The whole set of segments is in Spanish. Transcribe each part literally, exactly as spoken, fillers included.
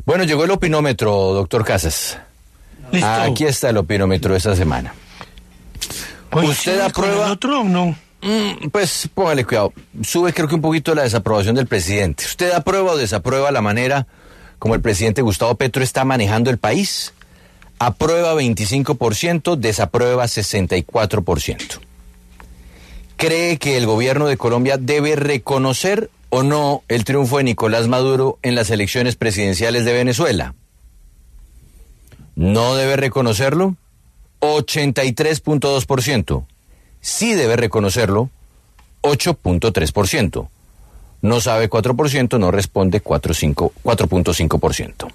Bueno, llegó el opinómetro, doctor Casas. Listo. Aquí está el opinómetro de esta semana. ¿Usted aprueba? ¿El otro o no? Mm, pues póngale cuidado. Sube creo que un poquito la desaprobación del presidente. ¿Usted aprueba o desaprueba la manera como el presidente Gustavo Petro está manejando el país? Aprueba veinticinco por ciento, desaprueba sesenta y cuatro por ciento. ¿Cree que el gobierno de Colombia debe reconocer o no el triunfo de Nicolás Maduro en las elecciones presidenciales de Venezuela? ¿No debe reconocerlo? ochenta y tres punto dos por ciento. Sí debe reconocerlo, ocho punto tres por ciento. No sabe cuatro por ciento, no responde cuatro punto cinco por ciento.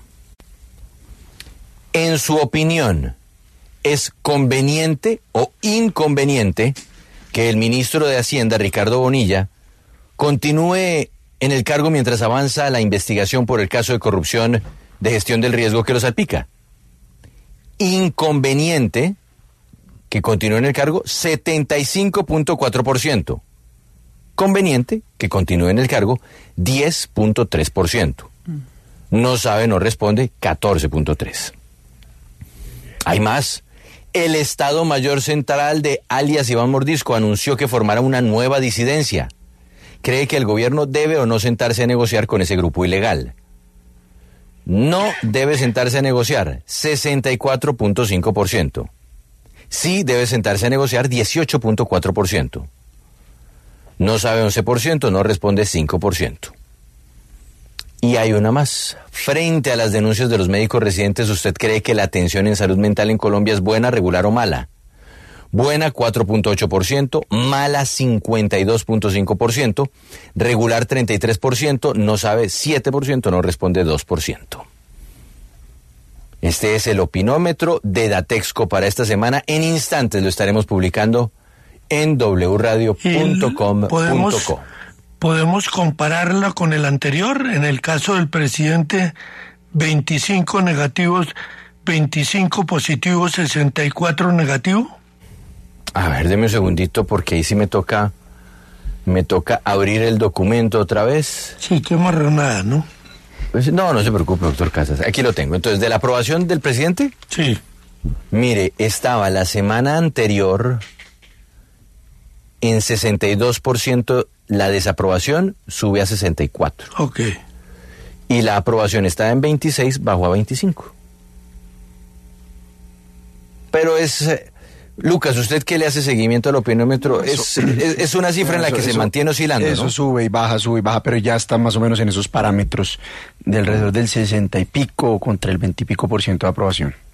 En su opinión, ¿es conveniente o inconveniente que el ministro de Hacienda, Ricardo Bonilla, continúe en el cargo mientras avanza la investigación por el caso de corrupción de gestión del riesgo que lo salpica? Inconveniente que continúe en el cargo, setenta y cinco punto cuatro por ciento. Conveniente que continúe en el cargo, diez punto tres por ciento. No sabe, no responde, catorce punto tres por ciento. Hay más. El Estado Mayor Central de alias Iván Mordisco anunció que formará una nueva disidencia. ¿Cree que el gobierno debe o no sentarse a negociar con ese grupo ilegal? No debe sentarse a negociar, sesenta y cuatro punto cinco por ciento. Sí debe sentarse a negociar, dieciocho punto cuatro por ciento. No sabe once por ciento, no responde cinco por ciento. Y hay una más. Frente a las denuncias de los médicos residentes, ¿usted cree que la atención en salud mental en Colombia es buena, regular o mala? Buena, cuatro punto ocho por ciento, mala, cincuenta y dos punto cinco por ciento, regular, treinta y tres por ciento, no sabe, siete por ciento, no responde, dos por ciento. Este es el opinómetro de Datexco para esta semana. En instantes lo estaremos publicando en doble u radio punto com punto co. ¿Podemos compararla con el anterior? En el caso del presidente, veinticinco negativos, veinticinco positivos, sesenta y cuatro negativos. A ver, deme un segundito porque ahí sí me toca, me toca abrir el documento otra vez. Sí, qué marronada, ¿no? Pues no, no se preocupe, doctor Casas. Aquí lo tengo. Entonces, ¿de la aprobación del presidente? Sí. Mire, estaba la semana anterior en sesenta y dos por ciento, la desaprobación sube a sesenta y cuatro. Ok. Y la aprobación estaba en veintiséis, bajó a veinticinco. Pero es... Lucas, ¿usted qué le hace seguimiento al opinómetro? Es, es, es una cifra en la que eso, se mantiene oscilando, Eso ¿no? sube y baja, sube y baja, pero ya está más o menos en esos parámetros de alrededor del sesenta y pico contra el veinte y pico por ciento de aprobación.